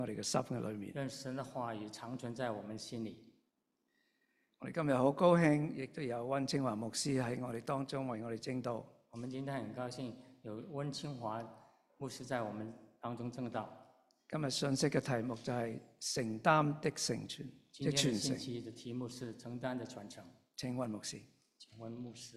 我哋嘅心嘅裏面。 讓神的話語長存在我們心裡。 我哋今日好高興，亦都有溫清華牧師喺我哋當中為我哋證道。 我們今天很高興有溫清華牧師在我們當中證道。 今日信息嘅題目就係承擔的成全， 今天的信息的題目是承擔的傳承。 請溫牧師。 請溫牧師。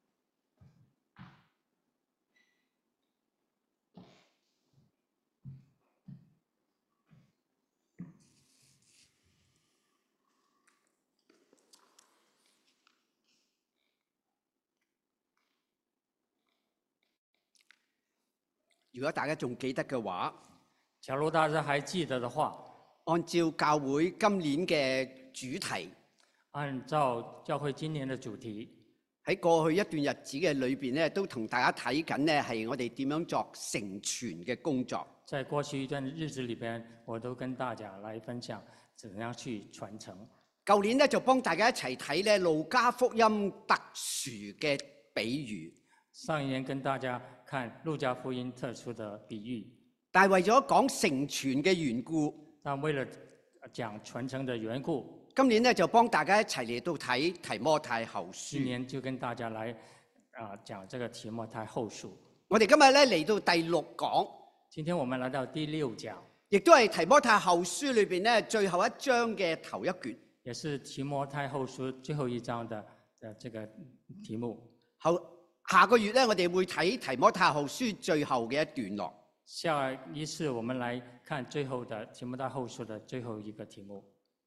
如果大家仲記得嘅話， 假如大家還記得的話， 按照教會今年嘅主題， 按照教會今年的主題， 喺過去一段日子嘅裏邊咧，都同大家睇緊咧係我哋點樣作成全嘅工作。 在過去一段日子裏邊，我都跟大家來分享怎樣去傳承。 舊年咧就幫大家一齊睇咧路加福音特殊嘅比喻。 上一年跟大家看路加福音特殊的比喻， 但係為咗講成全嘅緣故， 但為了講傳承的緣故， 今年咧就幫大家一齊嚟到睇提摩太後書。 今年就跟大家來講這個提摩太後書。 我哋今日咧嚟到第6講， 今天我們來到第6講， 亦都係提摩太後書裏邊咧最後一章嘅頭一卷， 也是提摩太後書最後一章的這個題目。 下個月咧，我哋會睇提摩太後書最後嘅一段落。 下一次我們來看最後的提摩太後書的最後一個題目。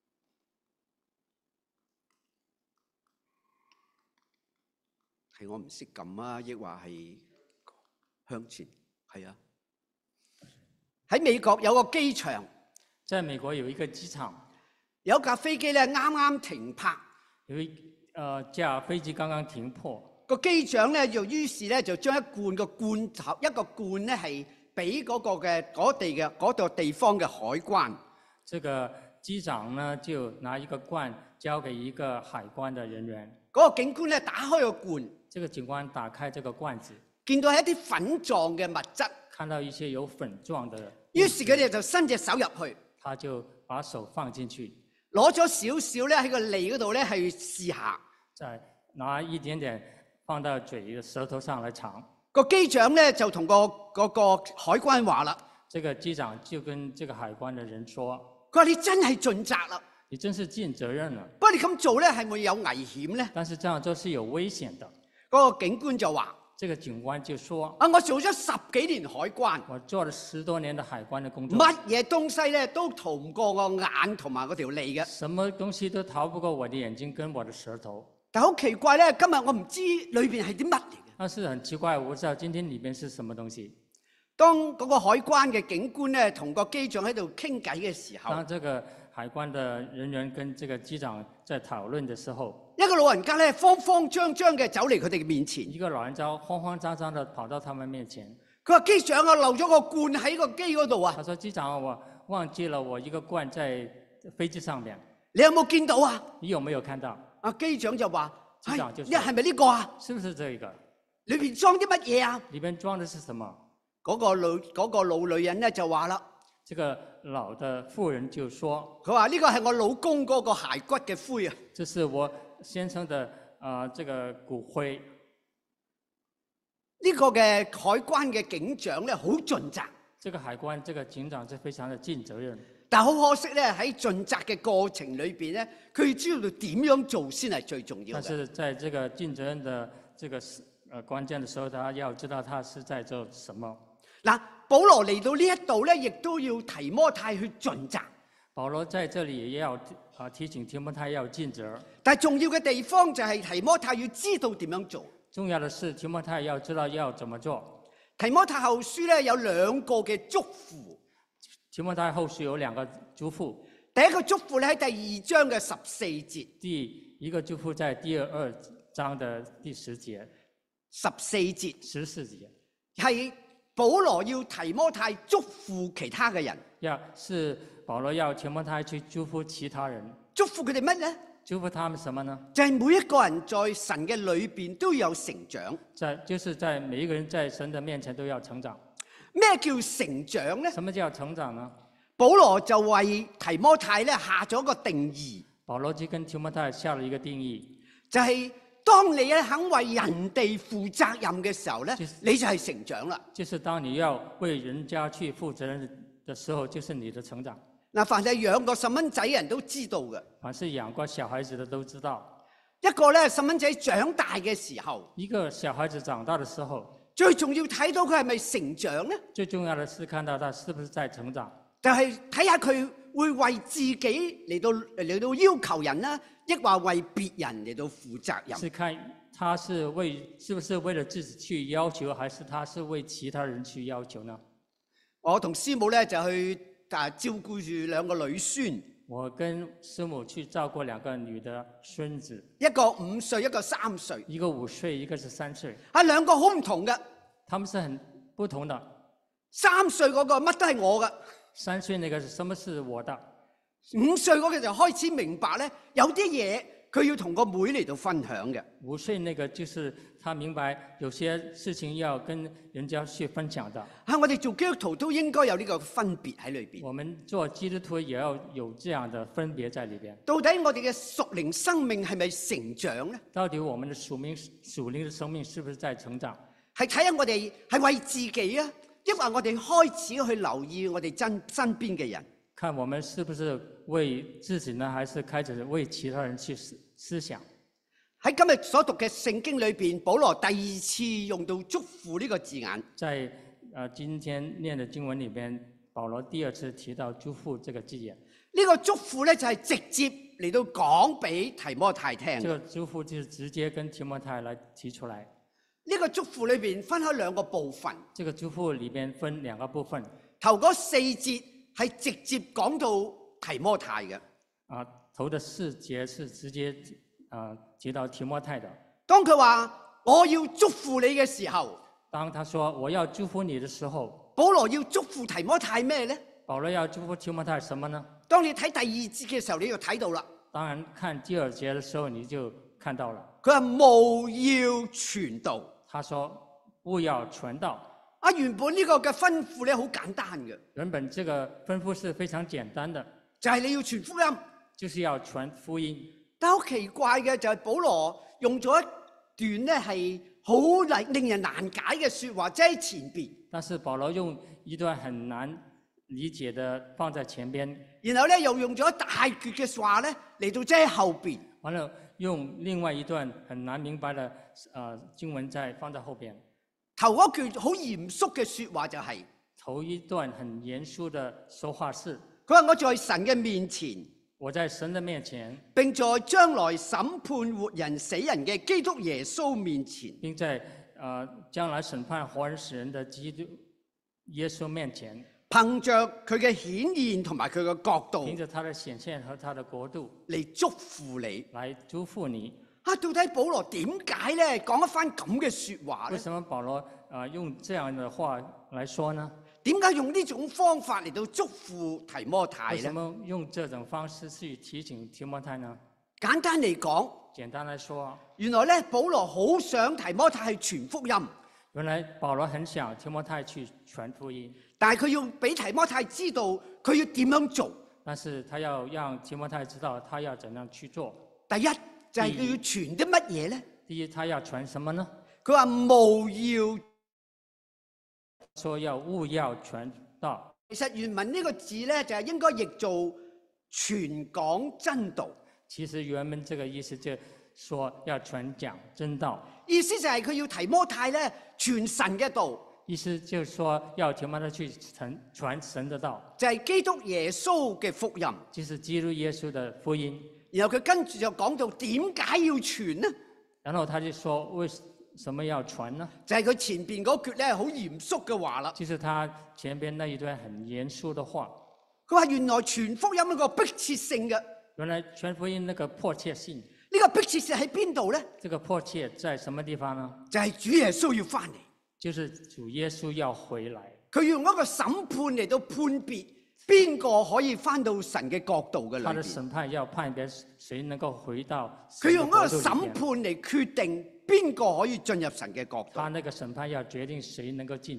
係我唔識撳啊，抑或係向前？係啊。喺美國有個機場， 在美國有一個機場， 有架飛機咧啱啱停泊， 有一架飛機剛剛停泊。 個機長咧就於是咧就將一個罐咧係俾嗰個地方嘅海關。 這個機長呢就拿一個罐交給一個海關的人員。 嗰個警官咧打開個罐， 這個警官打開這個罐子， 見到係一啲粉狀嘅物質， 看到一些有粉狀的。 於是佢哋就伸隻手入去， 他就把手放進去， 攞咗少少咧喺個脷嗰度咧去試下， 再拿一點點。放到嘴的舌頭上來嘗。 個機長咧就同個海關話啦。 這個機長就跟這個海關的人說： 佢話你真係盡責啦， 你真是盡責任啦。 不過你咁做咧係咪有危險咧？ 但是這樣做是有危險的。 嗰個警官就話： 這個警官就說： 我做咗10幾年海關， 我做了10多年的海關的工作， 乜嘢東西咧都逃唔過我眼同埋嗰條脷嘅。 什麼東西都逃不過我的眼睛跟我的舌頭。 但好奇怪咧，今日我唔知裏邊係啲乜嚟嘅。 但是很奇怪，我不知道今天裏邊是什麼東西。 當嗰個海關嘅警官咧同個機長喺度傾偈嘅時候， 當這個海關的人員跟這個機長在討論的時候， 一個老人家咧慌慌張張嘅走嚟佢哋嘅面前。 一個老人家慌慌張張的跑到他們面前。 佢話：機長啊，漏咗個罐喺個機嗰度啊！ 他說：機長，我忘記了我一個罐在飛機上面。 你有冇見到啊？ 你有沒有看到？ 機長就話： 機長就說： 係咪呢個啊？ 是不是這個？ 裏邊裝啲乜嘢啊？ 裏邊裝的是什麼？ 嗰個老女人咧就話啦， 這個老的婦人就說： 佢話呢個係我老公嗰個骸骨嘅灰啊！ 這是我先生的這個骨灰。 呢個嘅海關嘅警長咧好盡責。 這個海關這個警長是非常的盡責任。 但係好可惜咧，喺盡責嘅過程裏邊咧，佢要知道點樣做先係最重要嘅。 但是在這個盡責任的這個關鍵的時候，他要知道他是在做什麼。 嗱，保羅嚟到呢一度咧，亦都要提摩太去盡責。 保羅在這裡也要提醒提摩太要盡責。 但係重要嘅地方就係提摩太要知道點樣做。 重要的是提摩太要知道要怎麼做。 提摩太後書咧有2個嘅囑咐。 提摩太後書有2個囑咐。 第一個囑咐咧喺第2章嘅14節。 第一個囑咐在第2章的第10節。 14節。 14節。 係保羅要提摩太囑咐其他嘅人。 是保羅要提摩太去囑咐其他人。 囑咐佢哋乜咧？ 囑咐他們什麼呢？ 就係每一個人在神嘅裏邊都有成長。 就是在每一個人在神的面前都要成長。 咩叫成長咧？ 什麼叫成長呢？ 保羅就為提摩太咧下咗一個定義， 保羅就跟提摩太下了一個定義， 就係當你咧肯為人哋負責任嘅時候咧，你就係成長啦。 就是當你要為人家去負責任的時候，就是你的成長。 嗱，凡係養過細蚊仔嘅人都知道嘅， 凡是養過小孩子的都知道， 一個咧細蚊仔長大嘅時候， 一個小孩子長大的時候， 最重要睇到佢係咪成長咧？ 最重要的是看到他是不是在成長， 就係睇下佢會為自己嚟到要求人啦，抑或為別人嚟到負責任。 是看他是不是為了自己去要求，還是他是為其他人去要求呢？ 我同師母咧就去照顧住兩個女孫， 我跟師母去照顧兩個女的孫子， 一個5歲，一個3歲。 一個5歲，一個是3歲。 兩個好唔同嘅。 他們是很不同的。 3歲嗰個乜都係我嘅 ，3歲那個是什麼是我的 ，5歲嗰個就開始明白咧，有啲嘢佢要同個妹嚟到分享嘅。 5歲那個就是他明白有些事情要跟人家去分享的。 我哋做基督徒都應該有呢個分別喺裏邊。 我們做基督徒也要有這樣的分別在裏邊。 到底我哋嘅屬靈生命係咪成長咧？ 到底我們的屬靈的生命是不是在成長？ 係睇下我哋係為自己啊，抑或我哋開始去留意我哋身邊嘅人。 看我們是不是為自己呢，還是開始為其他人去思想？ 喺今日所讀嘅聖經裏邊，保羅第2次用到祝福呢個字眼。 在今天念的經文裏邊，保羅第2次提到祝福這個字眼。 呢個祝福咧就係直接嚟到講俾提摩太聽。 這個祝福就是直接跟提摩太來提出來。 呢個祝福裏邊分開2個部分。 這個祝福裏邊分2個部分。 頭嗰4節係直接講到提摩太嘅。 頭的4節是直接提到提摩太的。 當佢話我要祝福你嘅時候， 當他說我要祝福你的時候， 保羅要祝福提摩太咩呢？ 保羅要祝福提摩太什麼呢？ 當你睇第2節嘅時候，你就睇到啦。 當然看第2節的時候，你就看到了。 佢話務要傳道。 他說務要傳道。 原本呢個嘅吩咐咧好簡單嘅。 原本這個吩咐是非常簡單的， 就係你要傳福音， 就是要傳福音。 但好奇怪嘅就係保羅用咗一段咧係好令人難解嘅說話，即係前邊。 但是保羅用一段很難理解的放在前邊， 然後咧又用咗一大段嘅話咧嚟到即係後邊。 完了用另外一段很難明白的經文放在後邊。 頭嗰句好嚴肅嘅說話就係、 頭一段很嚴肅的說話是， 佢話我在神嘅面前， 我在神的面前， 並在將來審判活人死人嘅基督耶穌面前， 並在將來審判活人死人的基督耶穌面前， 憑着佢嘅顯現同埋佢嘅國度， 憑着他的顯現和他的國度嚟祝福你， 來祝福你。 到底保羅點解咧講一番咁嘅說話咧？ 為什麼保羅用這樣的話來說呢？ 點解用呢種方法嚟到祝福提摩太咧？ 為什麼用這種方式去提醒提摩太呢？ 簡單嚟講， 簡單來說， 原來咧保羅好想提摩太去傳福音。 原來保羅很想提摩太去傳福音， 但係佢要俾提摩太知道佢要點樣做。 但是他要讓提摩太知道他要怎樣去做。 第一就係佢要傳啲乜嘢咧？ 第一，他要傳什麼呢？ 佢話務要， 說要務要傳道。 其實原文呢個字咧就係應該譯做傳講真道。 其實原文這個意思就說要傳講真道。 意思就係佢要提摩太咧傳神嘅道。 意思就是說要提摩太去傳神的道， 就係基督耶穌嘅福音。 就是基督耶穌的福音。 然後佢跟住就講到點解要傳呢？ 然後他就說為什麼要傳呢？ 就係佢前邊嗰句咧好嚴肅嘅話啦。 就是他前邊那一段很嚴肅的話。 佢話原來傳福音一個迫切性嘅。 原來傳福音那個迫切性。 呢個迫切性喺邊度咧？ 這個迫切在什麼地方呢？ 就係主耶穌要翻嚟。 就是主耶穌要回來。 佢用一個審判嚟到判別邊個可以翻到神嘅國度嘅裏邊。 他的審判要判別誰能夠回到。 佢用一個審判嚟決定邊個可以進入神嘅國度。 他那個審判要決定誰能夠進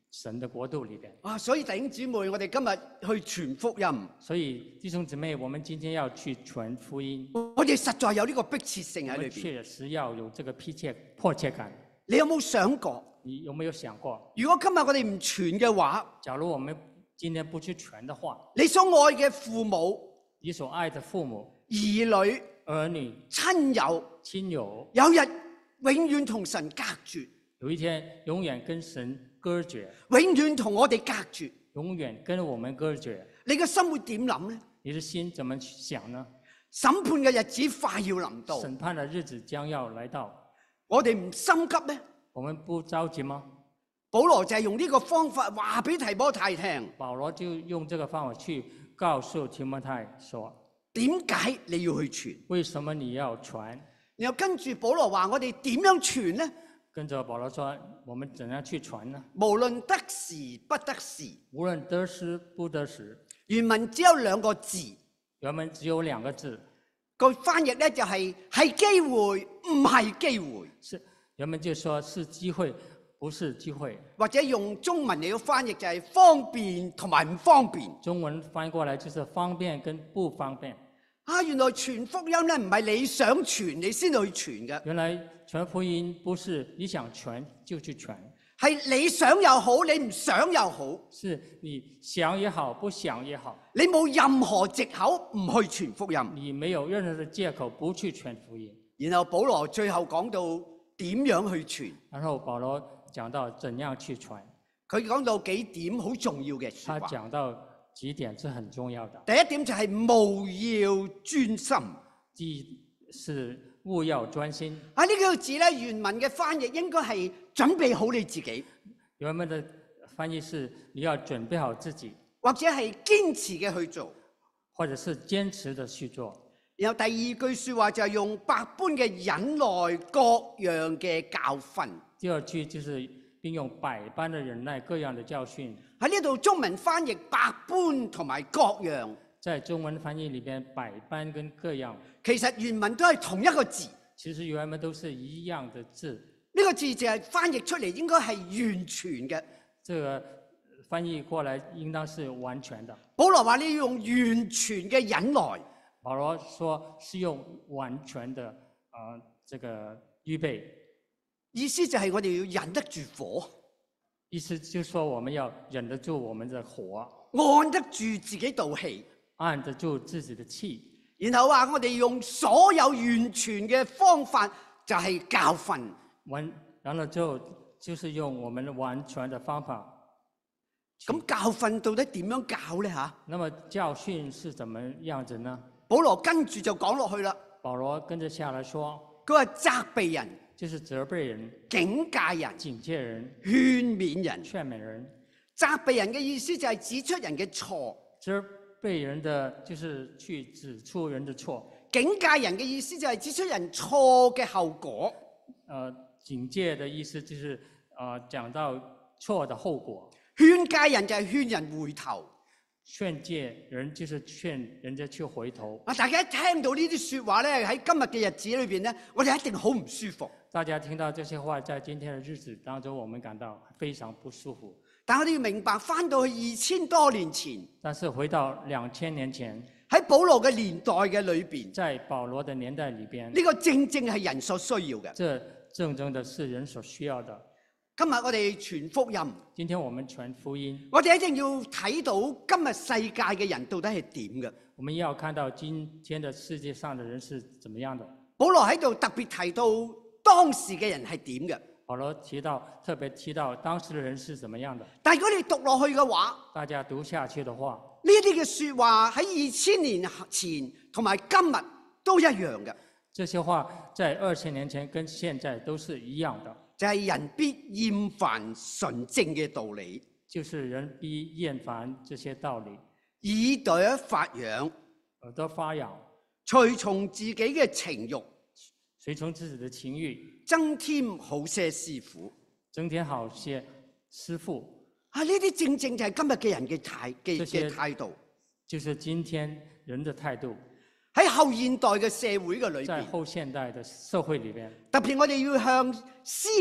神的國度裏邊。 啊，所以弟兄姊妹，我哋今日去傳福音， 所以弟兄姊妹，我們今天要去傳福音， 我哋實在有呢個迫切性喺我們裏邊。 確實要有這個迫切感。 你有冇想過， 你有沒有想過， 如果今日我哋唔傳嘅話， 假如我們今天不去傳的話， 你所愛嘅父母、 你所愛的父母、 兒女、 兒女、 親友， 親友， 有日永遠同神隔絕， 有一天永遠跟神隔絕， 永遠同我哋隔絕， 永遠跟我們隔絕， 你嘅心會點諗呢？ 你的心怎麼想呢？ 審判嘅日子快要臨到， 審判的日子將要來到， 我哋唔心急咩？ 我們不着急嗎？ 保羅就係用呢個方法話俾提摩太聽， 保羅就用這個方法去告訴提摩太說， 點解你要去傳？ 為什麼你要傳？ 然後跟住保羅話我哋點樣傳呢？ 跟着保羅說，我們怎樣去傳呢？ 無論得時不得時， 無論得時不得時， 原文只有兩個字， 原文只有兩個字， 個翻譯咧就係機會，唔係機會。 是原文就說是機會，不是機會。 或者用中文嚟到翻譯就係方便同埋唔方便。 中文翻過來就是方便跟不方便。 啊，原來傳福音咧唔係你想傳你先去傳嘅， 原來傳福音不是你想傳就去傳， 係你想又好，你唔想又好， 是你想也好，不想也好， 你冇任何藉口唔去傳福音。 你沒有任何的借口不去傳福音。 然後保羅最後講到點樣去傳， 然後保羅講到怎樣去傳， 佢講到幾點好重要嘅說他話。 講到幾點是很重要的。 第一點就係務要專心。 第一是務要專心。 啊，呢幾個字咧原文嘅翻譯應該係準備好你自己， 原文的翻譯是你要準備好自己， 或者係堅持嘅去做。 或者是堅持的去做。 然後第二句說話就係用百般嘅忍耐各樣嘅教訓。 第二句就是並用百般的忍耐各樣的教訓。 喺呢度中文翻譯百般同埋各樣， 在中文翻譯裏邊，百般跟各樣， 其實原文都係同一個字。 其實原文都是一樣的字。 呢個字就係翻譯出嚟應該係完全嘅。 這個翻譯過來應當是完全的。 保羅話你要用完全嘅忍耐。 保羅說是用完全的這個預備， 意思就係我哋要忍得住火， 意思就是說我們要忍得住我們的火， 按得住自己道氣， 按得住自己的氣。 然後話我哋用所有完全嘅方法，就係教訓。 然後就是用我們完全的方法。 咁教訓到底點樣教呢？吓， 那麼教訓是怎麼樣子呢？ 保羅跟住就講落去啦。 保羅跟着下來說， 佢話責備人， 就是責備人、 警戒人、 警戒人、 勸勉人。 勸勉人。 責備人嘅意思就係指出人嘅錯， 責備人的就是去指出人的錯。 警戒人嘅意思就係指出人錯嘅後果。 警戒的意思就是講到錯的後果。 勸戒人就係勸人回頭。 勸戒人就是勸人家去回頭。 啊！大家一聽到呢啲說話咧，喺今日嘅日子裏邊咧，我哋一定好唔舒服。 大家聽到這些話，在今天的日子當中，我們感到非常不舒服。 但我哋要明白，翻到去2000多年前， 但是回到2000年前， 喺保羅嘅年代嘅裏邊， 在保羅的年代裏邊， 呢個正正係人所需要嘅。 這正正的是人所需要的。 今日我哋傳福音， 今天我們傳福音， 我哋一定要睇到今日世界嘅人到底係點嘅。 我們要看到今天的世界上的人是怎麼樣的。 保羅喺度特別提到當時嘅人係點嘅。 保羅特別提到當時的人是怎麼樣的。 但係如果你讀落去嘅話， 大家讀下去的話， 呢啲嘅說話喺2000年前同埋今日都一樣嘅。 這些話在2000年前跟現在都是一樣的。 就係人必厭煩純正嘅道理， 就是人必厭煩這些道理， 耳朵發癢， 耳朵發癢， 隨從自己嘅情慾， 隨從自己的情慾， 增添好些師傅， 增添好些師傅。 啊！呢啲正正就係今日嘅人嘅態度， 就是今天人的態度。 喺後現代嘅社會嘅裏邊， 在後現代的社會裏邊， 特別我哋要向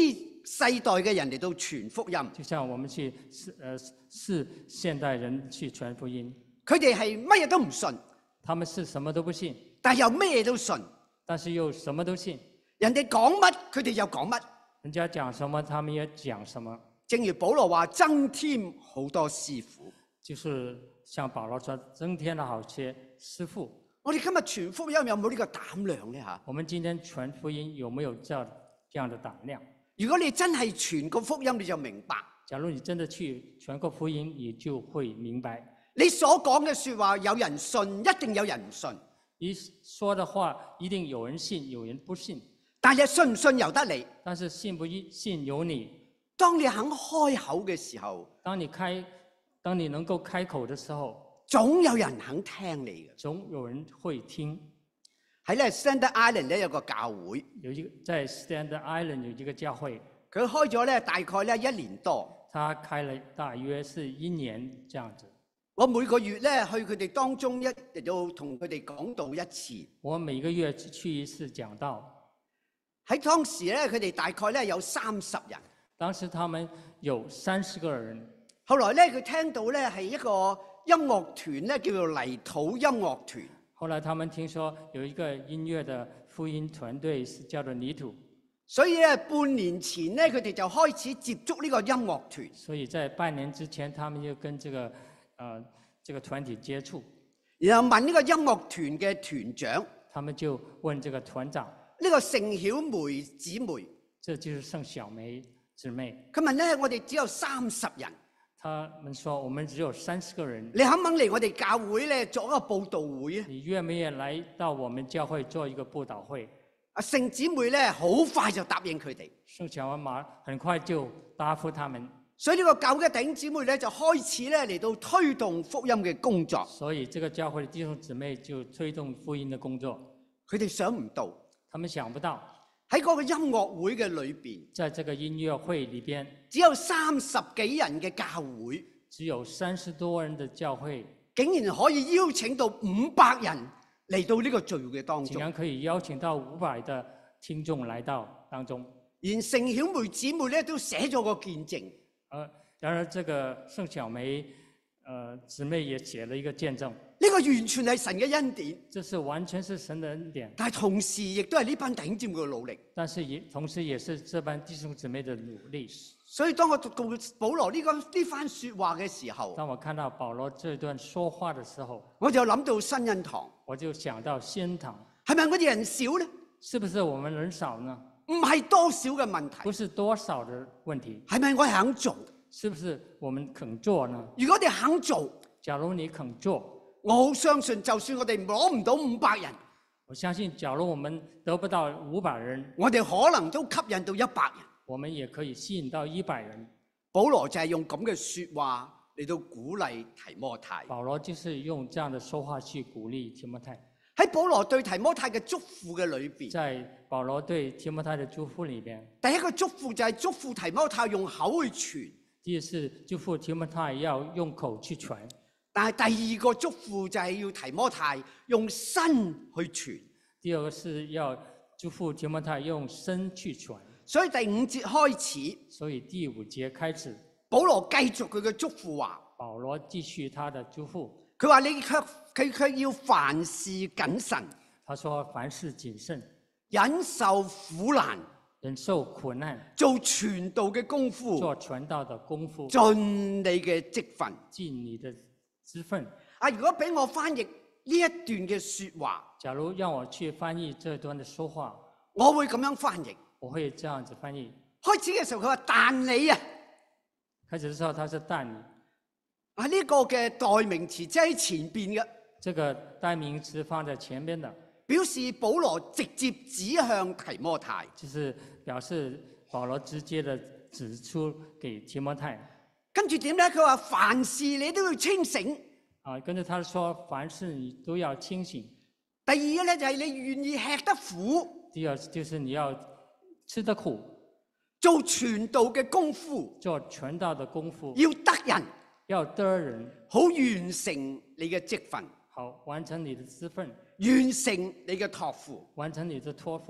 世代嘅人嚟到傳福音。 就像我們去是現代人去傳福音， 佢哋係乜嘢都唔信， 他們是什麼都不信， 但係又咩嘢都信。 但是又什麼都信。 人哋講乜，佢哋又講乜。 人家講什麼，他們也講什麼。 正如保羅話，增添好多師傅。 就是像保羅說，增添了好些師傅。 我哋今日傳福音有冇呢個膽量呢？嚇！ 我們今天傳福音有沒有這樣的膽量？ 如果你真係傳個福音，你就明白。 假如你真的去傳個福音，你就會明白。 你所講嘅説話，有人信，一定有人唔信。 你說的話一定有人信，有人不信。 但係信唔信由得你。 但是信不信由你。 當你肯開口嘅時候， 當你能夠開口的時候， 總有人肯聽你嘅。 總有人會聽。 喺咧 Stander Island 咧有個教會， 在 Stander Island 有一個教會， 佢開咗咧大概咧1年多。 他開了大約是1年這樣子。 我每個月咧去佢哋當中嚟到同佢哋講道一次。 我每個月去一次講道。 喺當時咧，佢哋大概咧有30人。 當時他們有30個人。 後來咧，佢聽到咧係一個音樂團咧，叫做泥土音樂團。 後來他們聽說有一個音樂的福音團隊是叫做泥土。 所以咧，半年前咧，佢哋就開始接觸呢個音樂團。 所以在半年之前，他們就跟這個團體接觸， 然後問呢個音樂團嘅團長， 他們就問這個團長， 呢個盛曉梅姊妹， 這就是盛曉梅姊妹。 佢問咧，我哋只有30人。 他們說我們只有30個人， 你肯唔肯嚟我哋教會咧做一個佈道會啊？ 你願唔願意來到我們教會做一個佈道會？ 阿盛姊妹咧好快就答應佢哋。 盛曉梅很快就答覆他們。 所以呢個教會嘅弟兄姊妹咧就開始咧嚟到推動福音嘅工作。 所以這個教會的弟兄姊妹就推動福音的工作。 佢哋想唔到， 他們想不到喺嗰個音樂會嘅裏邊， 在這個音樂會裏邊， 只有30幾人嘅教會， 只有30多人的教會， 竟然可以邀請到500人嚟到呢個聚會嘅當中。 竟然可以邀請到500的聽眾來到當中。 連盛曉梅姊妹咧都寫咗個見證。 然而這個盛曉梅姊妹也寫了一個見證。 呢個完全係神嘅恩典， 這是完全是神的恩典。 但係同時亦都係呢班弟兄姊妹嘅努力。 但是同時也是這班弟兄姊妹的努力。 所以當我讀到保羅呢番說話嘅時候， 當我看到保羅這段說話的時候， 我就諗到新恩堂。 我就想到新恩堂， 係咪我哋人少呢？ 是不是我們人少呢？ 唔係多少嘅問題， 不是多少的問題， 係咪我肯做？ 是不是我們肯做呢？ 如果我哋肯做， 假如你肯做， 我好相信，就算我哋攞唔到500人， 我相信，假如我們得不到500人， 我哋可能都吸引到100人。 我們也可以吸引到100人。 保羅就係用咁嘅說話嚟到鼓勵提摩太。 保羅就是用這樣的說話去鼓勵提摩太。 喺保羅對提摩太嘅囑咐嘅裏邊， 在保羅對提摩太的囑咐裏邊， 第一個囑咐就係囑咐提摩太用口去傳。 第一是囑咐提摩太要用口去傳。但係第二個囑咐就係要提摩太用身去傳。 第二個是要囑咐提摩太用身去傳。 所以第5節開始， 所以第5節開始， 保羅繼續佢嘅囑咐話。 保羅繼續他的囑咐， 佢話佢卻要凡事謹慎。 他說凡事謹慎， 忍受苦難， 忍受苦難， 做傳道嘅功夫， 做傳道的功夫， 盡你嘅職分， 盡你的職分。 如果俾我翻譯呢一段嘅說話， 假如讓我去翻譯這段的說話， 我會咁樣翻譯。 我會這樣子翻譯。 開始嘅時候佢話但你啊， 開始的時候他是但你。 呢個嘅代名詞即係喺前邊嘅。 這個代名詞放在前邊的， 表示保羅直接指向提摩太， 就是表示保羅直接的指出給提摩太。 跟住點咧？佢話凡事你都要清醒。 跟住他說凡事你都要清醒。 第二咧就係你願意吃得苦。 第二就是你要吃得苦， 做傳道嘅功夫， 做傳道的功夫， 要得人， 要得人， 好完成你嘅職分， 好完成你的職分， 完成你嘅託付， 完成你的託付。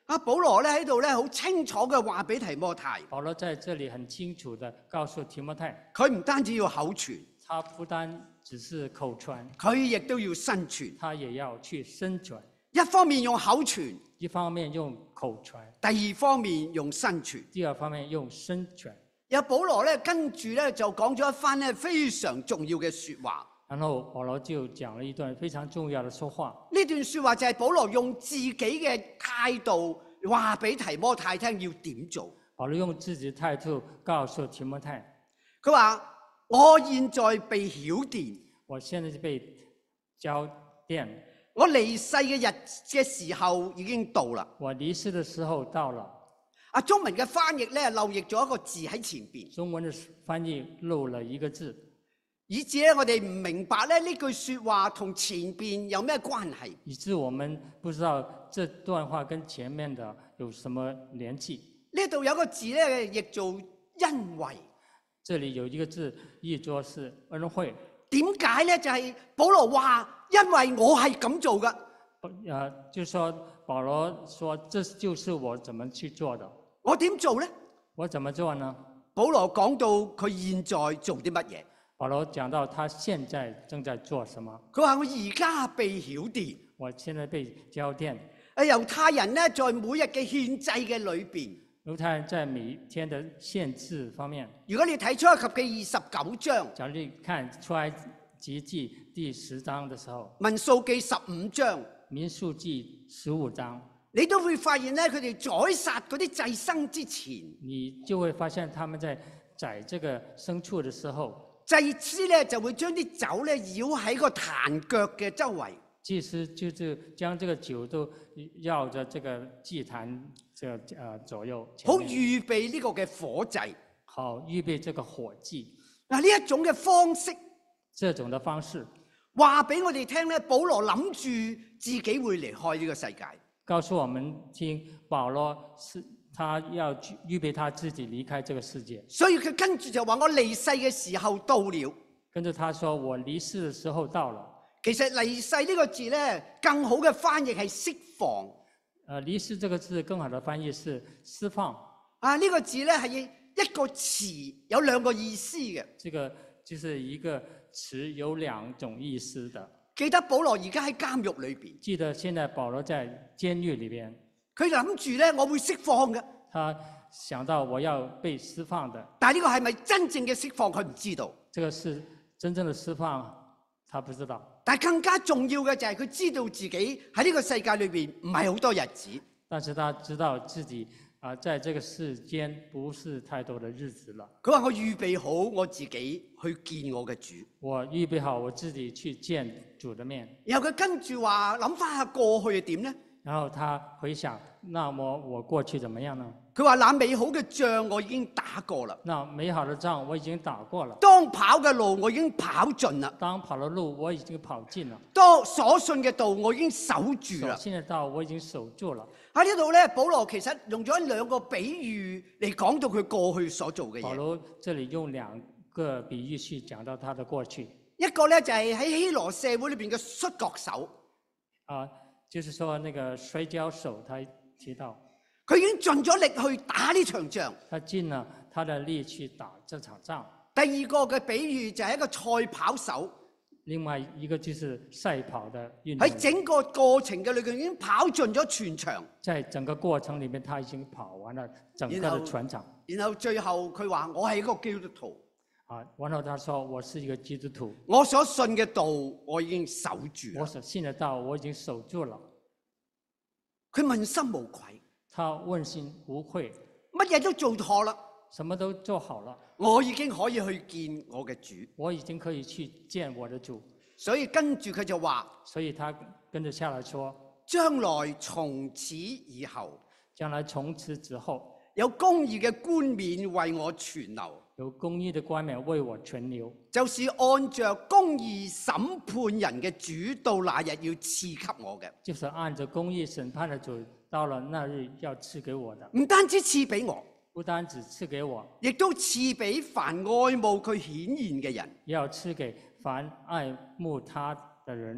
保羅咧喺度咧好清楚嘅話俾提摩太， 保羅在這裡很清楚地告訴提摩太， 佢唔單止要口傳， 他不單只是口傳， 佢亦都要身傳。 他也要去身傳。 一方面用口傳， 一方面用口傳， 第二方面用身傳。 第二方面用身傳。 有保羅咧跟住咧就講咗一番咧非常重要嘅說話。 然後保羅就講了一段非常重要的說話。 呢段說話就係保羅用自己嘅態度話俾提摩太聽要點做。 保羅用自己的態度告訴提摩太， 佢話：我現在被曉電， 我現在就被澆奠， 我離世嘅時候已經到啦。 我離世的時候到了。 中文嘅翻譯咧漏譯咗一個字喺前邊， 中文的翻譯漏了一個字， 以致咧我哋唔明白咧呢句說話同前邊有咩關係， 以致我們不知道這段話跟前面的有什麼聯繫。 呢度有個字咧譯做因為， 這裡有一個字譯作是恩惠。 點解咧？就係保羅話，因為我係咁做噶。 就是說保羅說，這就是我怎麼去做的。 我點做咧？ 我怎麼做呢？ 保羅講到佢現在做啲乜嘢？ 保羅講到他現在正在做什麼？ 佢話我而家被曉電， 我現在被澆奠。 猶太人咧在每日嘅獻祭嘅裏邊， 猶太人在每天的獻祭方面， 如果你睇出埃及記29章， 假如你看出埃及記第10章的時候， 民數記15章， 民數記15章， 你都會發現咧，佢哋宰殺嗰啲祭牲之前， 你就會發現他們在宰這個牲畜的時候， 祭司咧就會將啲酒咧繞喺個壇腳嘅周圍。 祭司就是將這個酒都繞着這個祭壇左右， 好預備呢個嘅火祭， 好預備這個火祭。 嗱，呢一種嘅方式， 這種的方式話俾我哋聽咧，保羅諗住自己會離開呢個世界， 告訴我們聽，保羅是他要預備他自己離開這個世界， 所以佢跟住就話我離世嘅時候到了。 跟住他說我離世的時候到了。 其實離世呢個字咧，更好嘅翻譯係釋放。 離世這個字更好的翻譯是釋放。 呢個字咧係一個詞有兩個意思嘅。 這個就是一個詞有兩種意思的。 記得保羅而家喺監獄裏邊。 記得現在保羅在監獄裏邊。佢諗住咧，我會釋放嘅。 他想到我要被釋放的。 但係呢個係咪真正嘅釋放？佢唔知道。 這個是真正的釋放，他不知道。 但係更加重要嘅就係佢知道自己喺呢個世界裏邊唔係好多日子。 但是他知道自己在這個世間不是太多的日子了。 佢話我預備好我自己去見我嘅主。 我預備好我自己去見主的面。 然後佢跟住話諗翻下過去係點呢？ 然後他回想，那麼我過去怎麼樣呢？ 佢話那美好嘅仗我已經打過啦。 那美好的仗我已經打過了。 當跑嘅路我已經跑盡啦。 當跑的路我已經跑盡了。 當所信嘅道我已經守住啦。 所信嘅道我已經守住了。 喺呢度咧，保羅其實用咗兩個比喻嚟講到佢過去所做嘅嘢。 保羅這裡用兩個比喻去講到他的過去。 一個咧就係喺希羅社會裏邊嘅摔角手。 就是說那個摔跤手，他提到佢已經盡咗力去打呢場仗。 他盡了他的力去打這場仗。 第二個嘅比喻就係一個賽跑手。 另外一個就是賽跑的運動員。 喺整個過程嘅裏邊已經跑盡咗全場。 在整個過程裏面，他已經跑完了整個的全場。 然後最後佢話：我係一個基督徒。 然後他說：我是一個基督徒。 我所信嘅道，我已經守住。 我所信的道，我已經守住了。 佢問心無愧。 他問心無愧。 乜嘢都做妥啦。 什麼都做好了。 我已經可以去見我嘅主。 我已經可以去見我的主。 所以跟住佢就話。 所以他跟着下來說： 將來從此以後， 將來從此之後， 有公義嘅冠冕為我存留。 有公義的冠冕為我存留， 就是按着公義審判人嘅主，到那日要賜給我嘅。 就是按着公義審判的主，到了那日要賜給我的。 唔單止賜俾我， 不單止賜給我， 亦都賜俾凡愛慕佢顯現嘅人。 也要賜給凡愛慕他的人。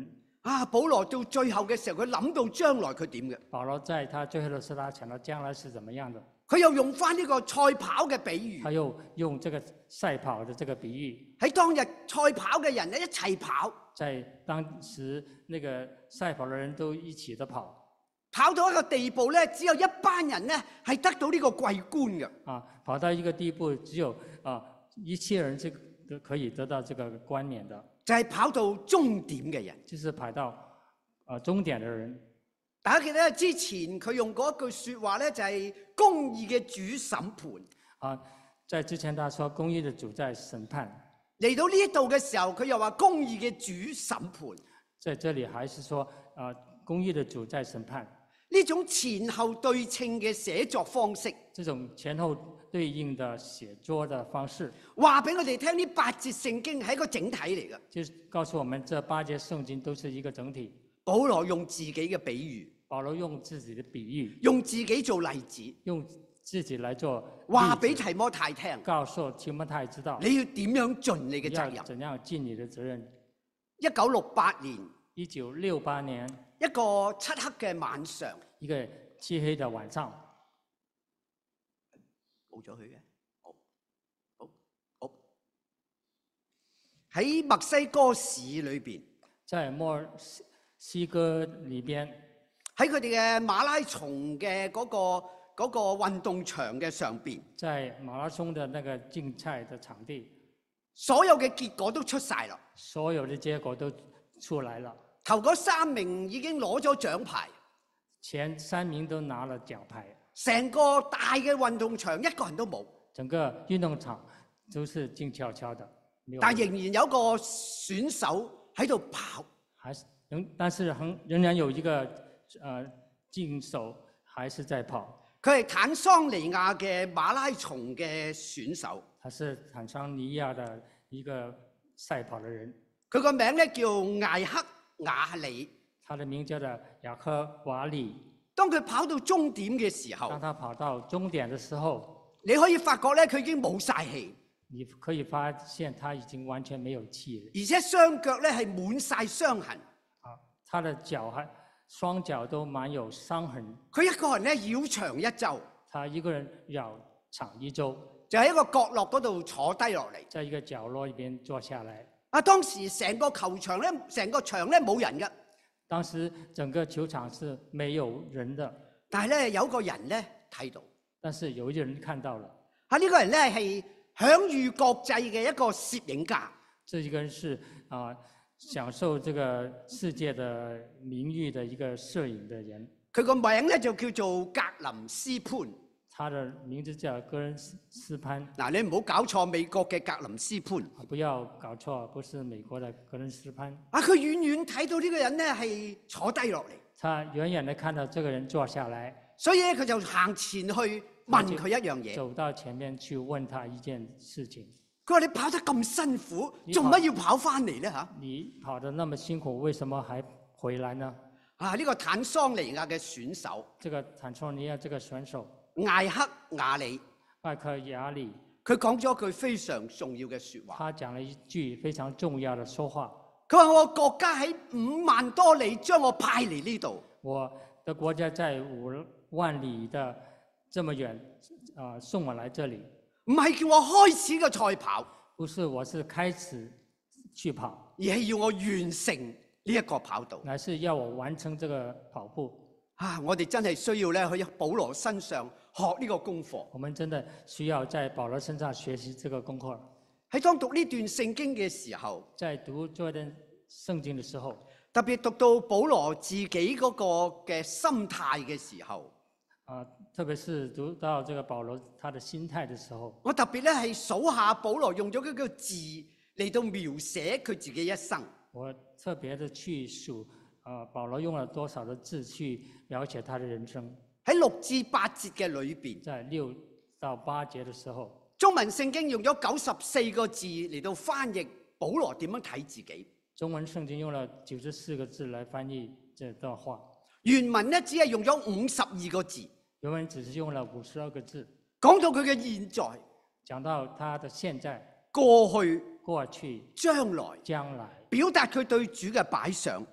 保羅到最後嘅時候，佢諗到將來佢點嘅。 保羅在他最後的時候，他想到將來是怎麼樣的。 佢又用翻呢個賽跑嘅比喻。 他又用這個賽跑的這個比喻。 喺當日賽跑嘅人咧一齊跑。 在當時那個賽跑的人都一起的跑。 跑到一個地步咧，只有一班人咧係得到呢個桂冠嘅。 跑到一個地步，只有一些人是可以得到這個冠冕的。 就係跑到終點嘅人。 就是跑到終點的人。 大家記得之前佢用過一句說話咧，就係公義嘅主審判。 在之前他說公義的主在審判。 嚟到呢一度嘅時候，佢又話公義嘅主審判。 在這裡還是說公義的主在審判。 呢種前後對稱嘅寫作方式， 這種前後對應的寫作的方式， 話俾我哋聽呢8節聖經係一個整體嚟嘅。 就是告訴我們這8節聖經都是一個整體。 保羅用自己嘅比喻， 保羅用自己的比喻， 用自己做例子， 用自己來做話俾提摩太聽， 告訴提摩太知道你要點樣盡你嘅責任， 要怎樣盡你的責任。 1968年 ，1968年一個漆黑嘅晚上， 一個漆黑的晚上， 冇咗佢嘅，好，喺墨西哥市裏邊， 在墨西哥裏邊， 喺佢哋嘅馬拉松嘅嗰個運動場嘅上邊， 在馬拉松的那個競賽的場地， 所有嘅結果都出晒啦， 所有的結果都出來了。 頭嗰3名已經攞咗獎牌， 前3名都拿了獎牌， 成個大嘅運動場一個人都冇， 整個運動場都是靜悄悄的， 但仍然有一個選手喺度跑， 但是仍然有一個競手還是在跑。 佢係坦桑尼亞嘅馬拉松嘅選手， 他是坦桑尼亞的一個賽跑的人。 佢個名咧叫艾克瓦里， 他的名叫做雅克瓦里。 當佢跑到終點嘅時候， 當他跑到終點的時候， 你可以發覺咧佢已經冇晒氣， 你可以發現他已經完全沒有氣了， 而且雙腳咧係滿晒傷痕。 他的雙腳都滿有傷痕。 佢一個人咧繞場一周， 他一個人繞場一周， 就喺一個角落嗰度坐低落嚟， 在一個角落裏邊坐下來。 當時成個球場咧，成個場咧冇人嘅。 當時整個球場是沒有人的， 但係咧有個人咧睇到， 但是有一個人看到了。 呢個人咧係享譽國際嘅一個攝影家。 這一個人是享受這個世界的名譽的一個攝影的人。 佢個名咧就叫做格林斯潘。 他的名字叫格林斯潘。 嗱，你唔好搞錯美國嘅格林斯潘。 不要搞錯，不是美國的格林斯潘。 佢遠遠睇到呢個人咧係坐低落嚟。 他遠遠地看到這個人坐下來， 所以咧佢就行前去問佢一樣嘢。 走到前面去問他一件事情。 佢話：你跑得咁辛苦，做乜要跑翻嚟咧？嚇！ 你跑得那麼辛苦，為什麼還回來呢？ 呢個坦桑尼亞嘅選手， 這個坦桑尼亞這個選手艾克瓦里， 艾克雅里， 佢講咗一句非常重要嘅説話。 他講了一句非常重要的說話。 佢話：我國家喺5萬多里將我派嚟呢度。 我的國家在5萬里的這麼遠，送我來這裡。 唔係叫我開始嘅賽跑， 不是，我是開始去跑， 而係要我完成呢一個跑道， 乃是要我完成這個跑步。 我哋真係需要咧去保羅身上學呢個功課。 我們真的需要在保羅身上學習這個功課。 喺當讀呢段聖經嘅時候， 在讀這段聖經嘅時候， 特別讀到保羅自己嗰個嘅心態嘅時候， 特別是讀到這個保羅他的心態的時候， 我特別咧係數下保羅用咗幾個字嚟到描寫佢自己一生。 我特別的去數，保羅用了多少的字去描寫他的人生。 喺6至8節嘅裏邊， 在6到8節的時候， 中文聖經用咗94個字嚟到翻譯保羅點樣睇自己。 中文聖經用了94個字來翻譯這段話。 原文咧只係用咗52個字。 原文只是用了52個字， 講到佢嘅現在， 講到他的現在、 過去、 過去、 將來， 將來， 表達佢對主嘅擺上，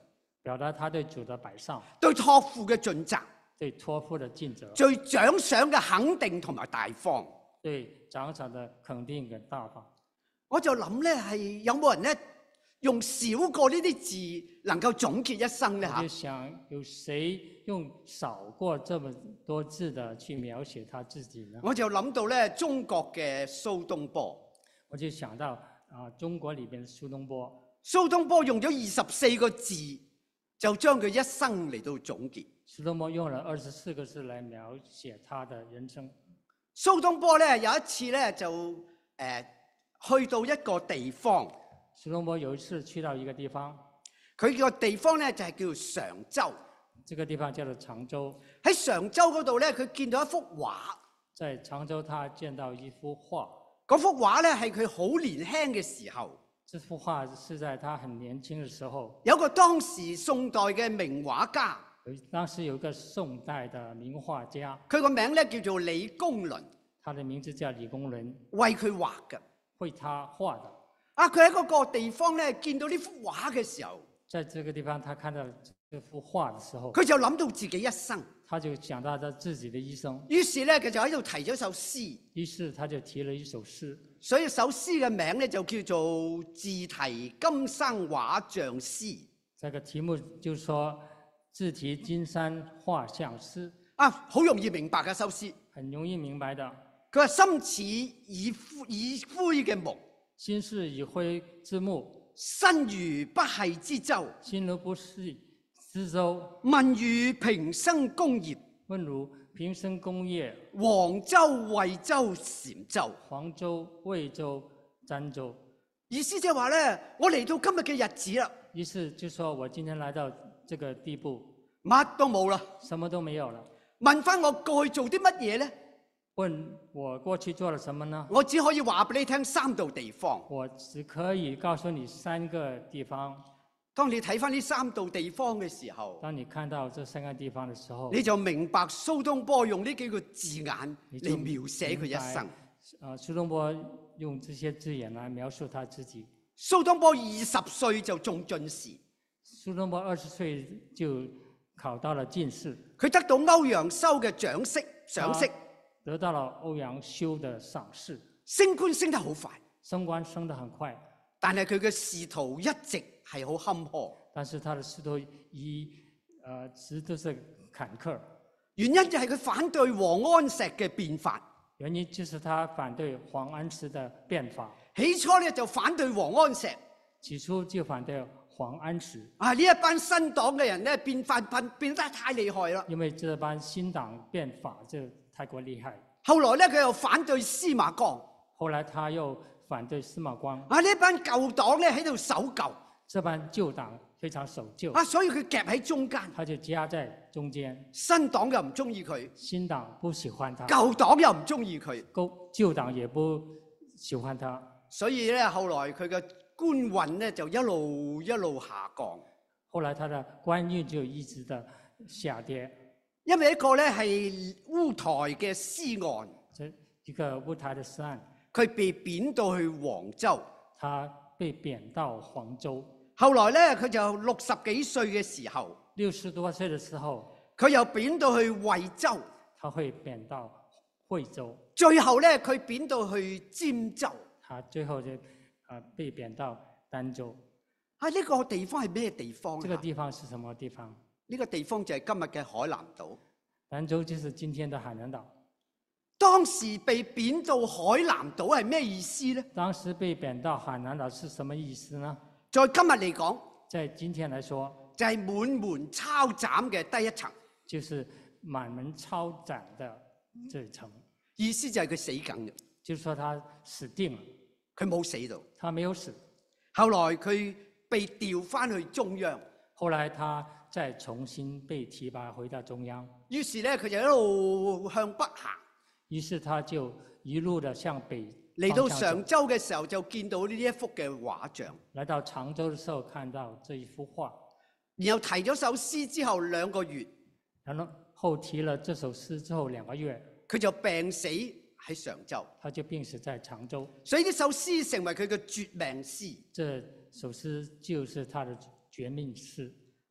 表達他對主的擺上， 對託付嘅盡責， 對託付的盡責， 對獎賞嘅肯定同埋大方。 對獎賞的肯定跟大方。 我就諗咧，係有冇人咧用少過呢啲字能夠總結一生咧我就想有誰用少過這麼多字的去描寫他自己呢？ 我就諗到咧中國嘅蘇東坡。 我就想到中國裏邊的蘇東坡。 蘇東坡用咗24個字，就將佢一生嚟到總結。 蘇東坡用了24個字來描寫他的人生。 蘇東坡咧有一次咧就去到一個地方。 蘇東坡有一次去到一個地方， 佢個地方咧就係叫常州。 這個地方叫做常州。 喺常州嗰度咧，佢見到一幅畫。 在常州，他見到一幅畫。 嗰幅畫咧係佢好年輕嘅時候。 這幅畫是在他很年輕嘅時候。 有個當時宋代嘅名畫家。 當時有一個宋代的名畫家。 佢個名咧叫做李公麟。 他的名字叫李公麟。 為佢畫嘅。 為他畫的。 佢喺嗰個地方咧見到呢幅畫嘅時候， 在這個地方，他看到這幅畫的時候， 佢就諗到自己一生， 他就想到他自己的一生。 於是咧，佢就喺度提咗首詩。 於是他就提了一首詩。 所以首詩嘅名咧就叫做《自題金山畫像詩》。 這個題目就是說自題金山畫像詩。 好容易明白嘅首詩。 很容易明白的。 佢話心似已灰嘅木。 心似已灰之木， 身如不繫之舟。 心如不繫之舟。 問如平生功業。 問如平生功業。 黃州、惠州、禪州。 黃州、惠州、儋州。 意思即係話咧，我嚟到今日嘅日子啦。 意思就說我今天來到這個地步， 乜都冇啦， 什麼都沒有了。 問翻我過去做啲乜嘢咧？ 問我過去做了什麼呢？ 我只可以話俾你聽3度地方。 我只可以告訴你3個地方。 當你睇翻呢3度地方嘅時候， 當你看到這3個地方嘅時候， 你就明白蘇東坡用呢幾個字眼嚟描寫佢一生。 蘇東坡用這些字眼來描述他自己。 蘇東坡20歲就中進士。 蘇東坡20歲就考到了進士。 佢得到歐陽修嘅賞識。 得到了歐陽修的賞識， 升官升得好快， 升官升得很快， 但係佢嘅仕途一直係好坎坷。 但是他的仕途一直都是坎坷。 原因就係佢反對王安石嘅變法。 原因就是他反對黃安石的變法。 起初咧就反對王安石。 起初就反對黃安石。 呢一班新黨嘅人咧變法變得太厲害啦。 因為這班新黨變法就太過厲害。 後來咧佢又反對司馬光。 後來他又反對司馬光。 呢一班舊黨咧喺度守舊。 這班舊黨非常守舊。 所以佢夾喺中間。 他就夾在中間。 新黨又唔中意佢。 新黨不喜歡他。 舊黨又唔中意佢。 舊黨也不喜歡他。 所以咧後來佢嘅官運咧就一路下降。 後來他的官運就一直的下跌。 因為一個咧係烏台嘅詩案， 一個烏台嘅詩案， 佢被貶到去黃州。 他被貶到黃州。 後來咧佢就60幾歲嘅時候 ，60多歲嘅時候， 佢又貶到去惠州。 他會貶到惠州。 最後咧佢貶到去尖州。 他最後就被貶到儋州。 呢個地方係咩地方？ 這個地方是什麼地方？ 呢個地方就係今日嘅海南島。 儋州就是今天的海南島。 當時被貶到海南島係咩意思呢？ 當時被貶到海南島是什麼意思呢？ 在今日嚟講， 在今天來說， 就係滿門抄斬嘅第一層。 就是滿門抄斬的這一層。 意思就係佢死梗嘅。 就是說他死定了。 佢冇死到。 他沒有死。 後來佢被調翻去中央。 後來他再重新被提拔回到中央。 於是咧，佢就一路向北行。 於是他就一路的向北。 嚟到常州嘅時候，就見到呢一幅嘅畫像。 來到常州嘅時候，看到這一幅畫。 然後提咗首詩之後2個月。 然後提了這首詩之後2個月， 佢就病死喺常州。 他就病死在常州。 所以呢首詩成為佢嘅絕命詩。 這首詩就是他的絕命詩。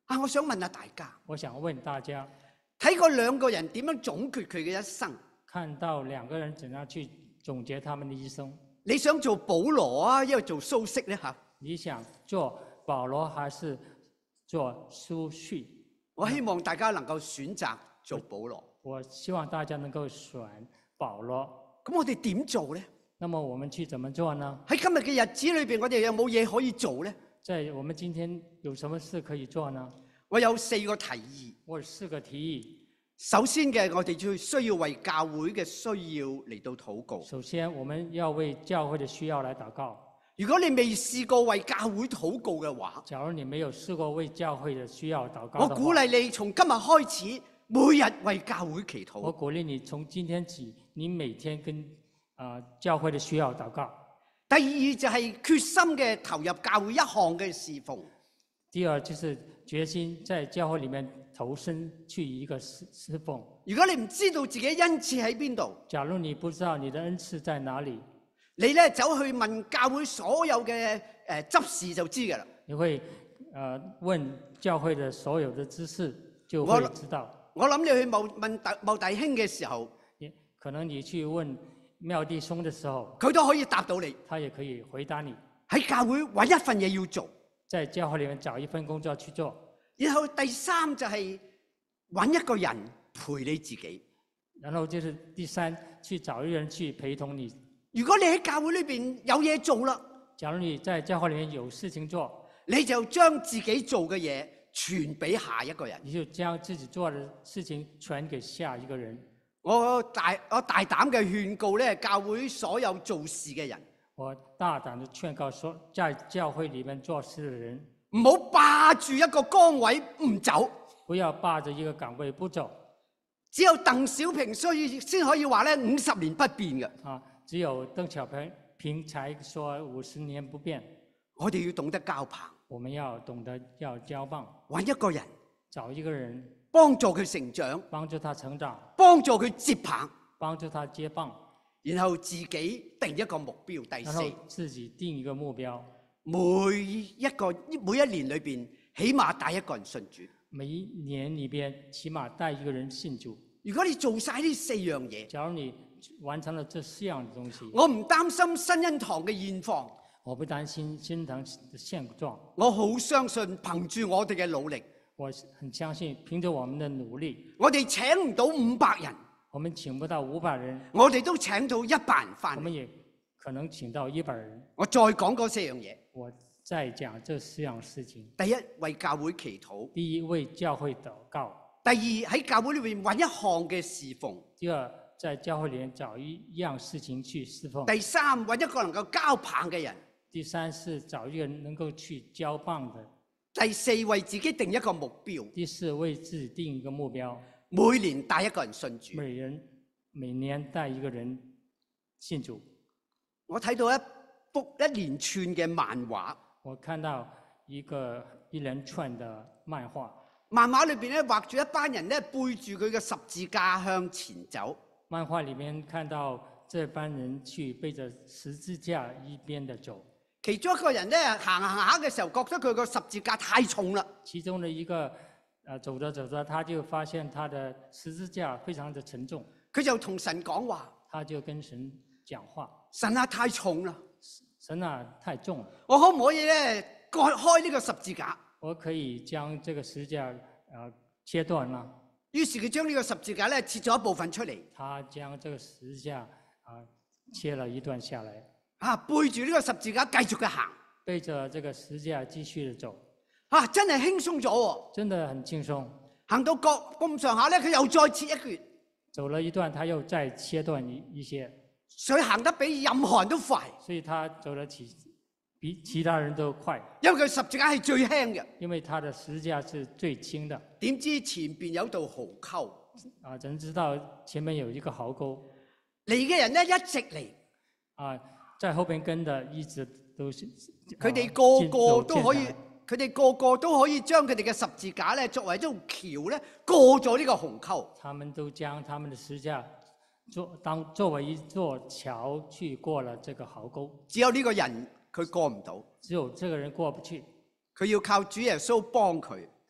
我想問下大家， 我想問大家， 睇過兩個人點樣總結佢嘅一生？ 看到兩個人怎樣去總結他們的一生， 你想做保羅啊，抑或做蘇軾咧嚇？ 你想做保羅還是做蘇軾？ 我希望大家能夠選擇做保羅。 我希望大家能夠選保羅。 咁我哋點做咧？ 那麼我們去怎麼做呢？ 喺今日嘅日子裏邊，我哋有冇嘢可以做咧？ 在我們今天有什麼事可以做呢？ 我有4個提議。 我有4個提議。 首先嘅，我哋就需要為教會嘅需要嚟到禱告。 首先，我們要為教會的需要來禱告。 如果你未試過為教會禱告嘅話， 假如你沒有試過為教會的需要禱告， 我鼓勵你從今日開始，每日為教會祈禱。 我鼓勵你從今天起，你每天跟教會的需要禱告。 第二就係決心嘅投入教會一項嘅侍奉。 第二就是決心在教會裡面投身去一個侍奉。 如果你唔知道自己恩賜喺邊度， 假如你不知道你的恩賜在哪裡， 你咧走去問教會所有嘅執事就知㗎啦。 你會問教會的所有的執事就會知道。 我諗你去問某弟兄嘅時候， 可能你去問妙弟兄的時候， 佢都可以答到你。 他也可以回答你。 喺教會揾一份嘢要做， 在教會裡面找一份工作去做。 然後第三就係揾一個人陪你自己。 然後就是第三，去找一個人去陪同你。 如果你喺教會裏邊有嘢做啦， 假如你在教會裡面有事情做， 你就將自己做嘅嘢傳俾下一個人。 你就將自己做的事情傳給下一個人。 我大膽嘅勸告咧，教會所有做事嘅人， 我大膽的勸告說，在教會裡面做事的人， 唔好霸住一個崗位唔走。 不要霸着一個崗位不走。 只有鄧小平先可以話咧50年不變嘅。 只有鄧小平才說50年不變。 我哋要懂得交棒。 我們要懂得要交棒。 揾一個人， 找一個人， 幫助佢成長， 幫助他成長， 幫助佢接棒， 幫助他接棒。 然後自己定一個目標。第四， 然後自己定一個目標。 每一年裏邊，起碼帶一個人信主。 每一年裡邊，起碼帶一個人信主。 如果你做晒呢4樣嘢， 假如你完成了這4樣東西， 我唔擔心新恩堂嘅現況， 我不擔心新恩堂的現狀。 我好相信憑住我哋嘅努力， 我很相信憑着我們的努力， 我哋請唔到500人， 我們請不到500人， 我哋都請到100人翻嚟。 我們也可能請到100人。 我再講嗰4樣嘢。 我再講這4樣事情。 第一，為教會祈禱。 第一，為教會禱告。 第二，喺教會裏邊揾一項嘅侍奉。 第二，在教會裡面找一樣事情去侍奉。 第三，揾一個能夠交棒嘅人。 第三是找一個人能夠去交棒的。 第四，為自己定一個目標。 第四，為自己定一個目標。 每年帶一個人信主。 每年帶一個人信主。 我睇到一連串嘅漫畫。 我看到一連串的漫畫。 漫畫裏邊咧畫住一班人咧背住佢嘅十字架向前走。 漫畫裡面看到這班人去背着十字架一邊的走。 其中一個人咧行下嘅時候，覺得佢個十字架太重啦。 其中的一個走着走着，他就發現他的十字架非常的沉重。 佢就同神講話。 他就跟神講話。 神啊，太重啦！ 神啊，太重了。 我可唔可以咧割開呢個十字架？ 我可以將這個十字架切斷嗎？ 於是佢將呢個十字架咧切咗一部分出嚟。 他將這個十字架切了一段下來。 背住呢個十字架繼續嘅行。 背着這個十字架繼續的走。 真係輕鬆咗喎！ 真的很輕鬆。 行到咁上下咧，佢又再切一橛。 走了一段，他又再切斷一些。 所以行得比任何人都快。 所以他走得比其他人都快。 因為佢十字架係最輕嘅。 因為他的十字架是最輕的。 點知前邊有道壕溝。 怎知道前面有一個壕溝？ 嚟嘅人咧一直嚟。 在後邊跟的一直都是。 佢哋個個都可以，佢哋個個都可以將佢哋嘅十字架咧作為一種橋咧過咗呢個壕溝。 他們都將他們的十字架作為一座橋去過了這個壕溝。 只有呢個人佢過唔到。 只有這個人過不去。 佢要靠主耶穌幫佢。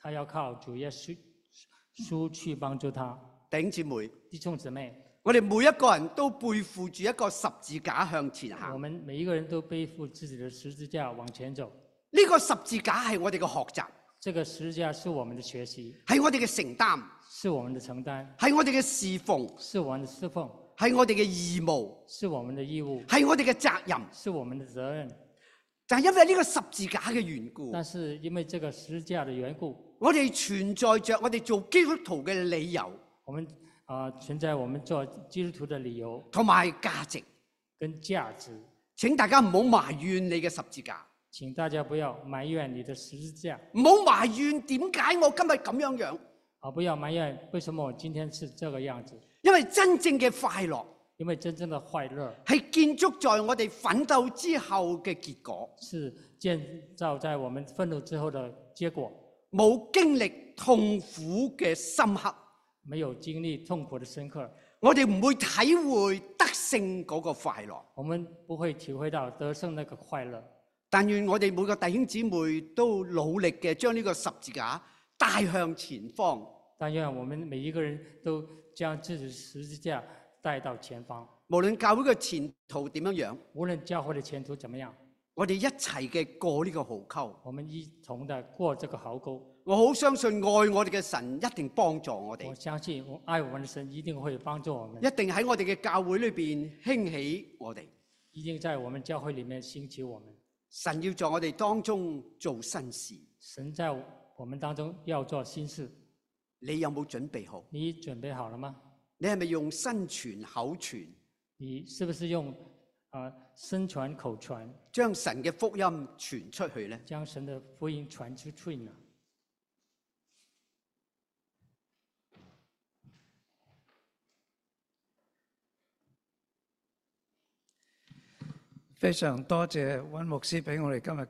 他要靠主耶穌去幫助他。 弟兄姊妹， 弟兄姊妹， 我哋每一個人都背負住一個十字架向前我行。 們每一個人都背負自己的十字架往前走。 呢個十字架係我哋嘅學習， 這個十字架是我們的學習， 係我哋嘅承擔， 是我們的承擔， 係我哋嘅侍奉， 是我們的侍奉， 係我哋嘅義務， 是我們的義務， 係我哋嘅責任。 是我們的責任。 就係因為呢個十字架嘅緣故， 但是因為這個十字架的緣故， 我哋存在着我哋做基督徒嘅理由我們存在我們做基督徒的理由同埋價值。 跟價值。 請大家唔好埋怨你嘅十字架， 請大家不要埋怨你的十字架， 唔好埋怨點解我今日咁樣樣。 不要埋怨為什麼我今天是這個樣子。 因為真正嘅快樂因為真正的快樂係建築在我哋奮鬥之後嘅結果， 是建造在我們奮鬥之後的結果。 冇經歷痛苦嘅深刻， 沒有經歷痛苦的深刻， 我哋唔會體會得勝嗰個快樂。 我們不會體會到得勝那個快樂。 但願我哋每個弟兄姊妹都努力嘅將呢個十字架帶向前方。 但願我們每一個人都將自己的十字架帶到前方。 無論教會嘅前途點樣樣， 無論教會的前途怎麼樣， 我哋一齊嘅過呢個壕溝。 我們一同的過這個壕溝。 我好相信愛我哋嘅神一定幫助我哋， 我相信愛我們的神一定會幫助我們， 一定喺我哋嘅教會裏邊興起我哋。 一定在我們教會裏面興起我們。 神要在我哋當中做新事， 神在我們當中要做新事。 你有冇準備好？ 你準備好了嗎？ 你係咪用身傳口傳？ 你是不是用身傳口傳， 將神嘅福音傳出去呢？ 將神的福音傳出去呢？ 非常多謝溫牧師俾我哋今日